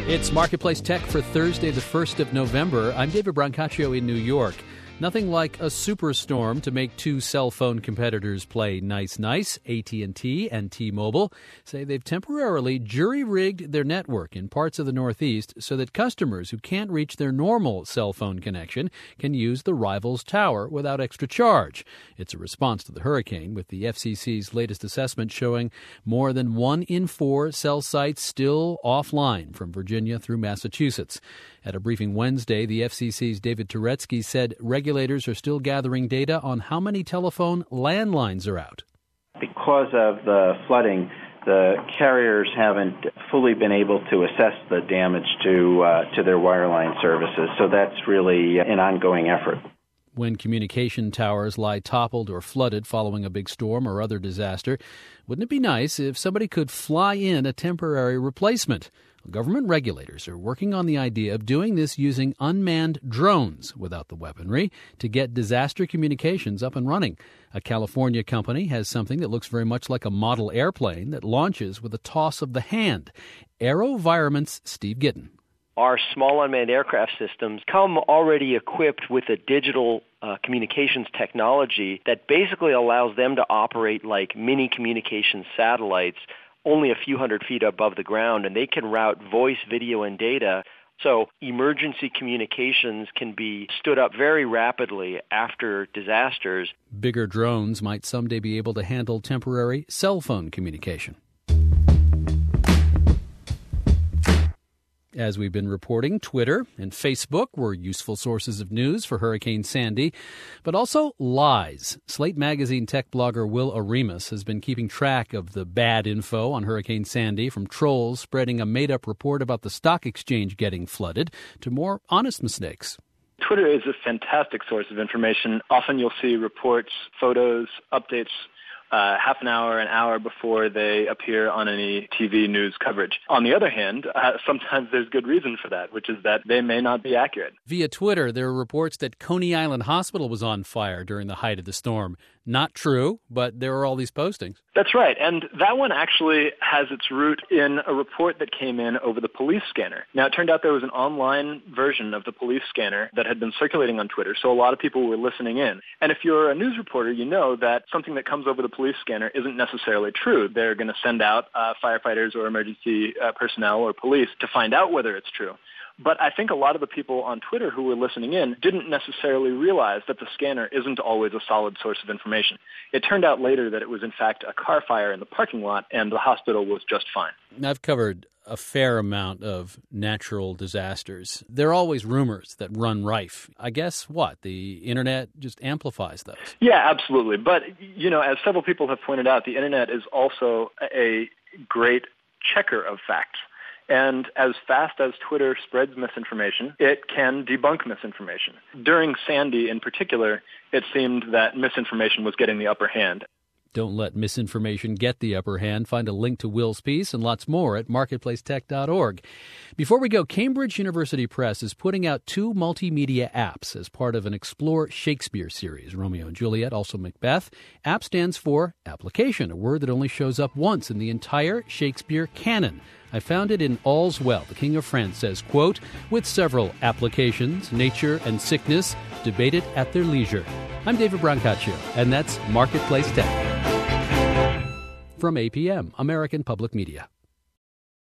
It's Marketplace Tech for Thursday, the 1st of November. I'm David Brancaccio in New York. Nothing like a superstorm to make two cell phone competitors play nice. AT&T and T-Mobile say they've temporarily jury-rigged their network in parts of the Northeast so that customers who can't reach their normal cell phone connection can use the rival's tower without extra charge. It's a response to the hurricane, with the FCC's latest assessment showing more than 1 in 4 cell sites still offline from Virginia through Massachusetts. At a briefing Wednesday, the FCC's David Turetsky said regulators are still gathering data on how many telephone landlines are out. Because of the flooding, the carriers haven't fully been able to assess the damage to their wireline services, so that's really an ongoing effort. When communication towers lie toppled or flooded following a big storm or other disaster, wouldn't it be nice if somebody could fly in a temporary replacement? Government regulators are working on the idea of doing this using unmanned drones without the weaponry to get disaster communications up and running. A California company has something that looks very much like a model airplane that launches with a toss of the hand. AeroVironment's Steve Gittin. Our small unmanned aircraft systems come already equipped with a digital communications technology that basically allows them to operate like mini communications satellites only a few hundred feet above the ground, and they can route voice, video, and data. So emergency communications can be stood up very rapidly after disasters. Bigger drones might someday be able to handle temporary cell phone communication. As we've been reporting, Twitter and Facebook were useful sources of news for Hurricane Sandy, but also lies. Slate magazine tech blogger Will Aremus has been keeping track of the bad info on Hurricane Sandy, from trolls spreading a made-up report about the stock exchange getting flooded to more honest mistakes. Twitter is a fantastic source of information. Often you'll see reports, photos, updates half an hour before they appear on any TV news coverage. On the other hand, sometimes there's good reason for that, which is that they may not be accurate. Via Twitter, there are reports that Coney Island Hospital was on fire during the height of the storm. Not true, but there are all these postings. That's right, and that one actually has its root in a report that came in over the police scanner. Now, it turned out there was an online version of the police scanner that had been circulating on Twitter, so a lot of people were listening in. And if you're a news reporter, you know that something that comes over the police scanner isn't necessarily true. They're going to send out firefighters or emergency personnel or police to find out whether it's true. But I think a lot of the people on Twitter who were listening in didn't necessarily realize that the scanner isn't always a solid source of information. It turned out later that it was, in fact, a car fire in the parking lot, and the hospital was just fine. I've covered a fair amount of natural disasters. There are always rumors that run rife. I guess the internet just amplifies those. Yeah, absolutely. But, as several people have pointed out, the internet is also a great checker of facts. And as fast as Twitter spreads misinformation, it can debunk misinformation. During Sandy in particular, it seemed that misinformation was getting the upper hand. Don't let misinformation get the upper hand. Find a link to Will's piece and lots more at marketplacetech.org. Before we go, Cambridge University Press is putting out 2 multimedia apps as part of an Explore Shakespeare series, Romeo and Juliet, also Macbeth. App stands for application, a word that only shows up once in the entire Shakespeare canon. I found it in All's Well. The King of France says, quote, with several applications, nature and sickness, debated at their leisure. I'm David Brancaccio, and that's Marketplace Tech. From APM, American Public Media.